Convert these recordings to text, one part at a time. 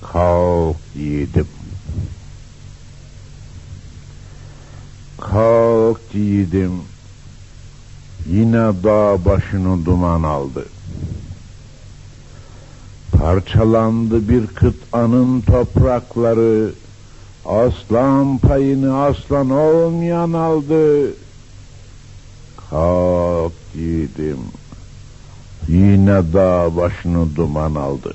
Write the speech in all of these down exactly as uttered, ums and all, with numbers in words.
Kalk yiğidim, kalk yiğidim, yine dağ başını duman aldı. Parçalandı bir kıtanın toprakları, aslan payını aslan olmayan aldı. Kalk yiğidim, yine dağ başını duman aldı.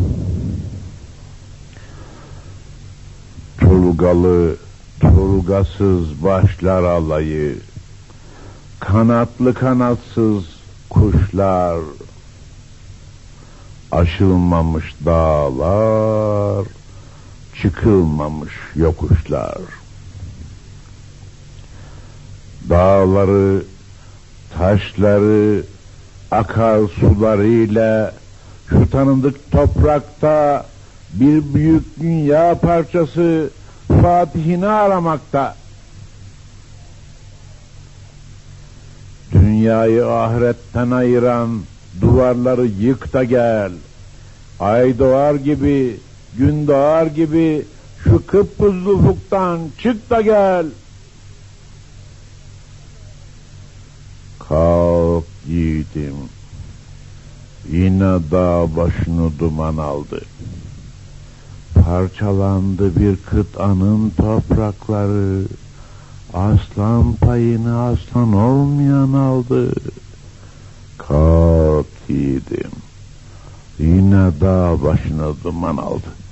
Tulgalı, tulgasız başlar alayı, kanatlı kanatsız kuşlar, aşılmamış dağlar, çıkılmamış yokuşlar. Dağları, taşları, akarsularıyla şu tanıdık toprakta bir büyük dünya parçası Fatih'ini aramakta. Dünyayı ahiretten ayıran duvarları yık da gel. Ay doğar gibi, gün doğar gibi şu kıpkızıl ufuktan çık da gel. Kalk yiğidim, yine dağ başını duman aldı. Parçalandı bir kıtanın toprakları, aslan payını aslan olmayan aldı. Kalk yiğidim, yine dağ başına duman aldı.